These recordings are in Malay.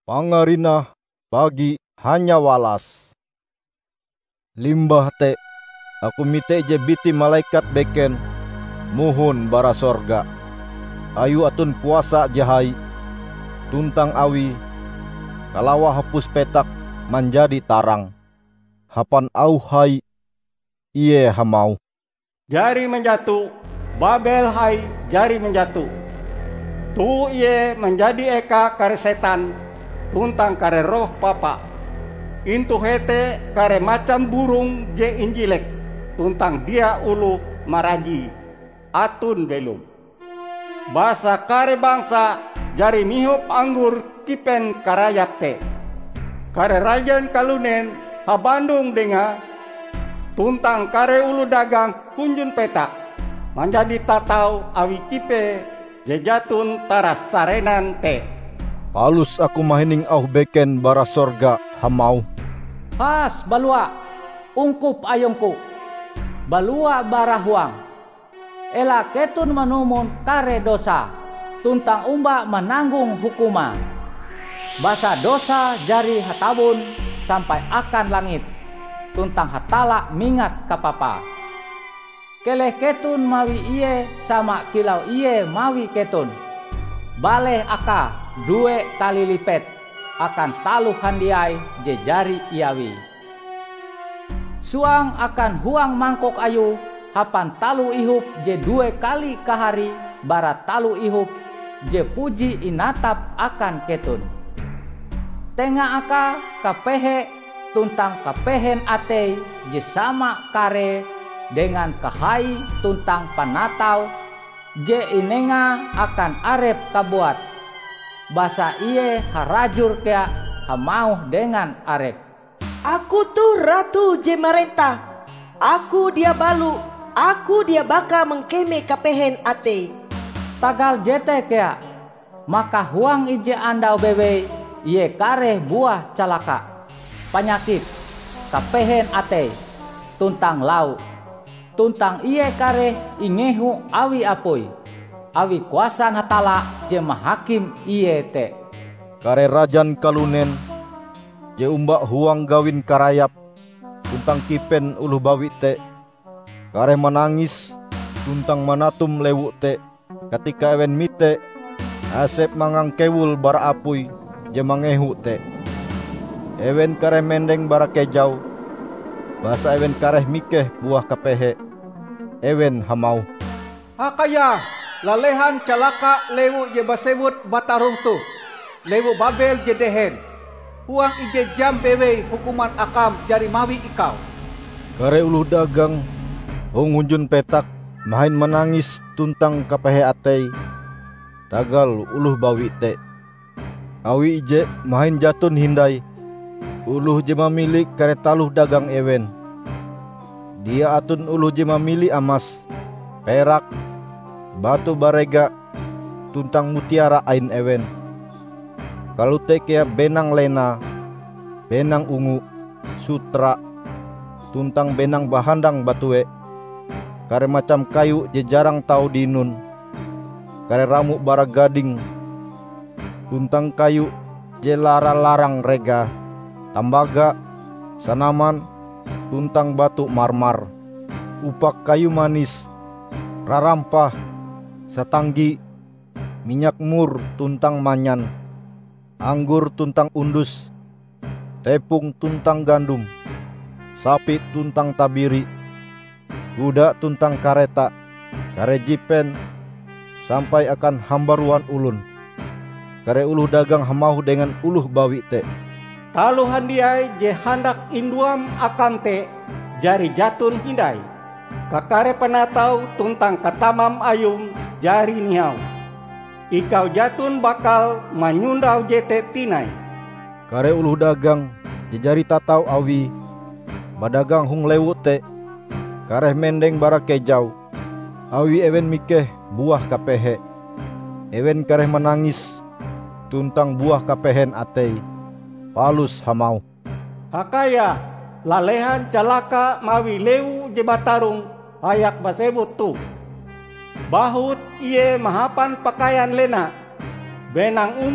Pangarinah bagi hanya walas. Limbah te, aku mite je biti malaikat beken, muhun bara sorga. Ayu atun puasa jahai, tuntang awi, kalawa hapus petak menjadi tarang. Hapan au hai, iye hamau. Jari menjatuh, Babel hai jari menjatuh. Tu iye menjadi eka kare setan, tuntang kare roh papa. Intu hete kare macam burung je injilek, tuntang dia ulu maraji, atun belum. Basa kare bangsa jari mihop anggur kipen karayap te. Kare rajan kalunen habandung denga, tuntang kare ulu dagang hunjun petak. Menjadi tatau awi kipe jejatun taras sarenan te. Palus aku mahining au beken bara sorga hamau. Pas balua, ungkup ayongku, balua bara huang. Ela ketun manumun kare dosa, tuntang umba menanggung hukuman. Basa dosa jari hatabun sampai akan langit, tuntang hatala mingat kapapa. Keleh ketun mawi iye sama kilau iye mawi ketun. Baleh aka 2 kali lipet akan taluh handiai je jari iawi. Suang akan huang mangkok ayu hapan talu ihup je 2 kali kahari bara talu ihup je puji inatap akan ketun. Tengah aka kapehe tuntang kapehen atei je sama kare dengan kahai tuntang panatau je inenga akan arep kabuat. Basa iye harajur kea hamau dengan arep. Aku tuh ratu je merentah, aku dia balu, aku dia baka mengkeme kapehen ate. Tagal jete kea, maka huang ije andau bewe iye kare buah calaka, penyakit, kapehen ate, tuntang lau. Tuntang iye kare ingehu awi apoi, awi kuasa ngatala je mahakim iye te. Kare rajan kalunen, je umbak huang gawin karayap, tuntang kipen uluh bawi te. Kare menangis, tuntang manatum lewu te. Ketika ewen mite, asep mangang kewul bara apui, je mangehu te. Ewen kare mendeng bara kejau, basa ewen kare mikeh buah kapehe. Ewen hamau. Hakaya, lalehan calaka lewu je basebut batarung tu. Lewu Babel je dehen. Huang ije jam bewe hukuman akam jari mawi ikau. Kare uluh dagang, hong hunjun petak, mahin menangis tuntang kapehe atei. Tagal uluh bawi te. Awi ije mahin jatun hindai. Uluh je memilih kare taluh dagang ewen. Dia atun uluh je memilih amas, perak, batu barega, tuntang mutiara ain ewen. Kalau te kea benang lena, benang ungu, sutra, tuntang benang bahandang batue. Kare macam kayu je jarang tau dinun. Kare ramu bara gading, tuntang kayu je larang rega, tambaga, sanaman, tuntang batu marmar, upak kayu manis, rarampah, satanggi, minyak mur tuntang manyan, anggur tuntang undus, tepung tuntang gandum, sapi tuntang tabiri, kuda tuntang kareta, kare jipen, sampai akan hambaruan ulun. Kare uluh dagang hamau dengan uluh bawi te. Taluh handiai je handak induam akan te jari jatun hindai. Kakare penatau tuntang katamam ayung jari nihau. Ikau jatun bakal manyundau jete tinai. Kare uluh dagang je jari tatau awi, badagang hung lewu te. Kare mendeng bara kejau, awi ewen mikeh buah kapehe. Ewen kare menangis tuntang buah kapehen atei. Palus hamau. Hakaya, lalehan calaka mawi lewu je batarung ayak basebut tu. Bahut iye mahapan pakaian lena, benang ungu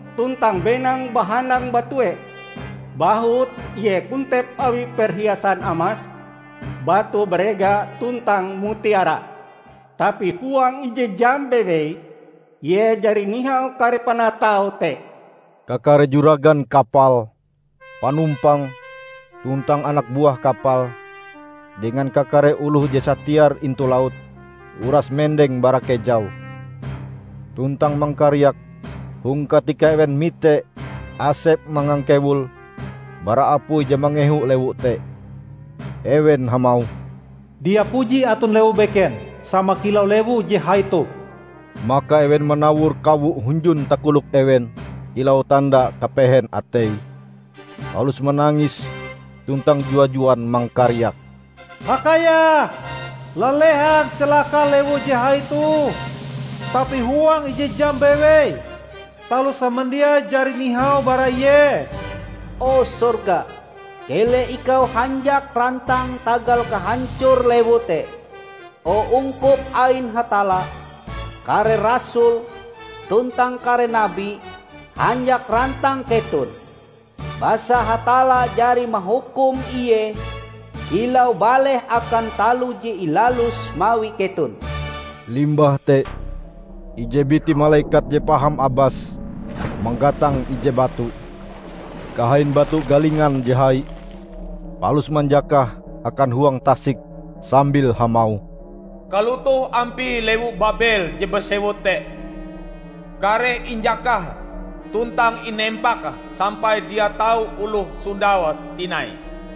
tuntang benang bahanang batue. Bahut ye kuntep awi perhiasan amas, batu berega tuntang mutiara. Tapi huang ije jambebe, ye jari nihau kare panatau te. Kakare juragan kapal, panumpang, tuntang anak buah kapal, dengan kakare uluh jasa tiar intu laut, uras mendeng barake jau. Tuntang mangkaryak, hung katika ewen mite, asep mangangkewul, bara apui jamangehu lewu te. Ewen hamau. Dia puji atun lewu beken, sama kilau lewu je haitu. Maka ewen menawur kawu hunjun takuluk ewen, ilau tanda kapehen atei. Halus menangis, tuntang jua-juan mangkaryak. Hakaya, lelehan celaka lewu je haitu. Tapi huang ije jambewe, talu samandia jari nihau baraye. O surga, kele ikau hanjak rantang tagal kehancur lewute. O ungkup ain hatala, kare rasul, tuntang kare nabi, hanjak rantang ketun. Basa hatala jari mahukum iye, ilau baleh akan talu je ilalus mawi ketun. Limbah te, ije biti malaikat je paham abas, menggatang ije batu. Kahain batu galingan jehai, palus manjakah akan huang tasik sambil hamau. Kalutuh ampi lewu Babel je bersewut te. Kare injakah, tuntang inempakah sampai dia tahu uluh Sundawa tinai.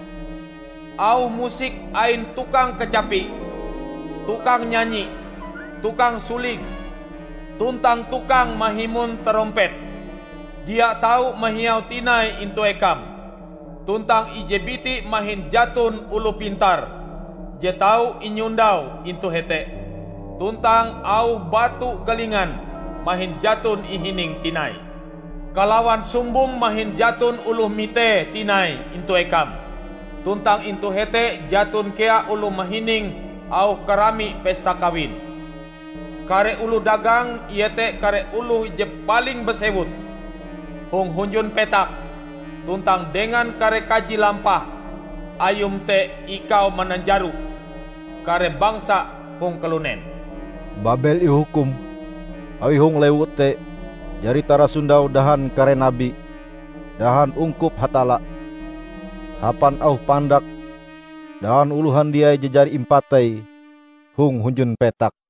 Au musik ain tukang kecapi, tukang nyanyi, tukang suling, tuntang tukang mahimun terompet. Dia tahu mahiau tinai into ekam. Tuntang ijebiti mahin jatun ulu pintar. Je tahu inyundau into hete. Tuntang au batu galingan mahin jatun ihining tinai. Kalawan sumbung mahin jatun ulu mite tinai into ekam. Tuntang into hete jatun kea ulu mahining au karami pesta kawin. Kare ulu dagang iete kare ulu je paling bersewut. Hung hunjun petak, tuntang dengan kare kaji lampah, ayum te ikau menanjaru, kare bangsa hung kelunen. Babel ihukum, awi hung lewut te, jari tara Sundau dahan kare nabi, dahan ungkup hatala, hapan au pandak, dahan uluhan dia jejari impatai, hung hunjun petak.